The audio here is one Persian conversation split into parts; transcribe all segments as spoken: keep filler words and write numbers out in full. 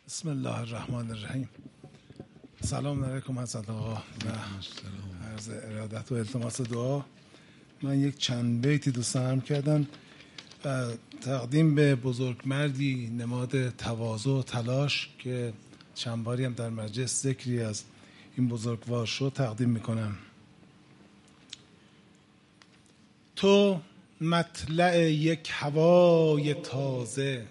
بسم الله الرحمن الرحیم. سلام علیکم حضرت آقا و عرض ارادت و التماس دعا. من یک چند بیتی دوست دارم کردن تقدیم به بزرگمردی نماد تواضع و تلاش که چند باری هم در مجلس ذکری از این بزرگوار شد تقدیم میکنم. تو مطلع یک هوای تازه،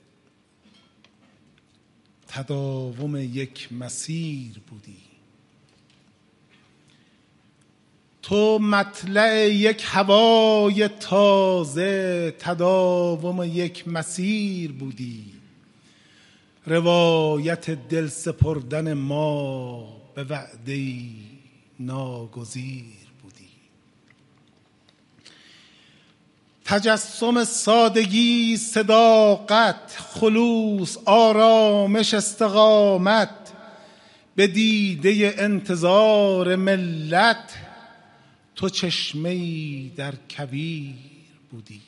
تداوم یک مسیر بودی. تو مطلع یک هوای تازه، تداوم یک مسیر بودی. روایت دل سپردن ما به وعده‌ای ناگزیر بودی. تجسم سادگی، صداقت، خلوص، آرامش، استقامت، به دیده انتظار ملت تو چشمه‌ای در کویر بودی.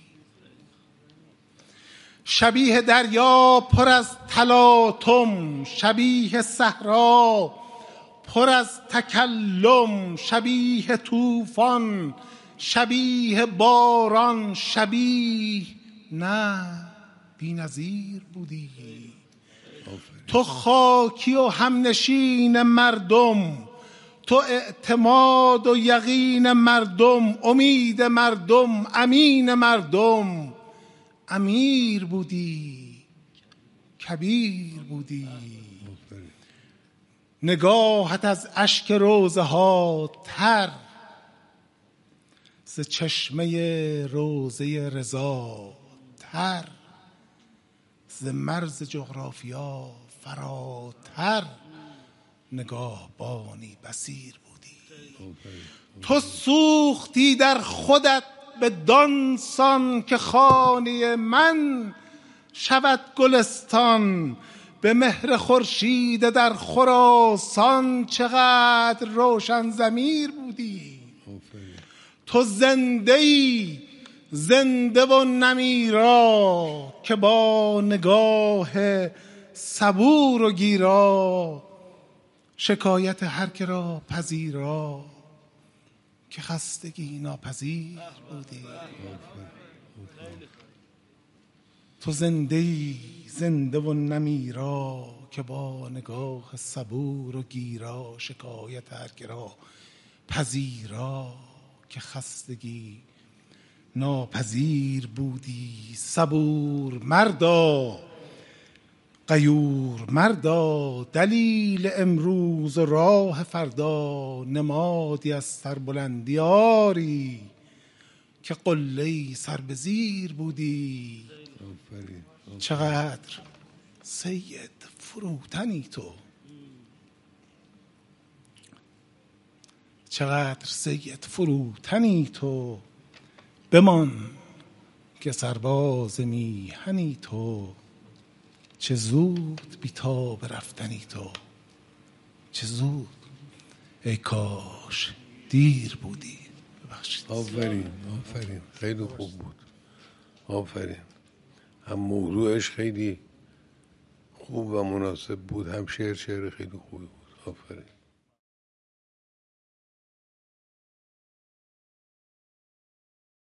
شبیه دریا پر از تلاطم، شبیه صحرا پر از تکلم، شبیه طوفان، شبیه باران، شبیه نه بی‌نظیر بودی. تو خاکی و همنشین مردم، تو اعتماد و یقین مردم، امید مردم، امین مردم. امیر بودی، کبیر بودی. نگاهت از اشک روزه ها تر، ز چشمه روزه رضا تر، ز مرز جغرافیا فراتر. نگاهبانی بصیر بودی. تو سوختی در خودت به دانسان که خانه من شود گلستان. به مهر خورشید در خراسان چقدر روشن ضمیر بودی. تو زنده ای، زنده و نمیرا، که با نگاه صبور و گیرا شکایت هر که را پذیرا، که خستگی ناپذیر بودی. تو زنده ای، زنده و نمیرا، که با نگاه صبور و گیرا شکایت هر که را پذیرا، که خستگی ناپذیر بودی. صبور مردا، غیور مردا، دلیل امروز و راه فردا. نمادی از سربلندی آری، که قله‌ای سر به زیر بودی. چقدر سید فروتنی تو، چقدر سید فروتنی تو. بمان که سرباز میهنی تو. چه زود بی تاب رفتنی تو، چه زود. ای کاش دیر بودی. ببخشید. آفرین آفرین، خیلی خوب بود. آفرین. هم موضوعش خیلی خوب و مناسب بود، هم شعر شعر خیلی خوبی بود. آفرین.